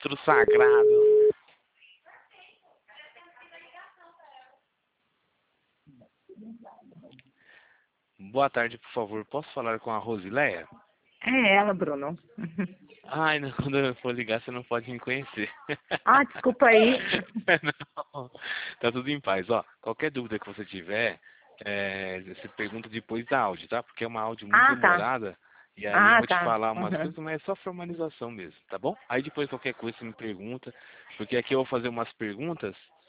Monstro sagrado. Boa tarde, por favor. Posso falar com a Rosileia? É ela, Bruno. Ai, não, quando eu for ligar, você não pode me conhecer. Ah, desculpa aí. Não, tá tudo em paz. Ó, qualquer dúvida que você tiver, você pergunta depois da áudio, tá? Porque é uma áudio muito Ah, tá. demorada. E aí eu Ah, vou te tá. falar umas Uhum. coisas, mas é só formalização mesmo, tá bom? Aí depois qualquer coisa você me pergunta, porque aqui eu vou fazer umas perguntas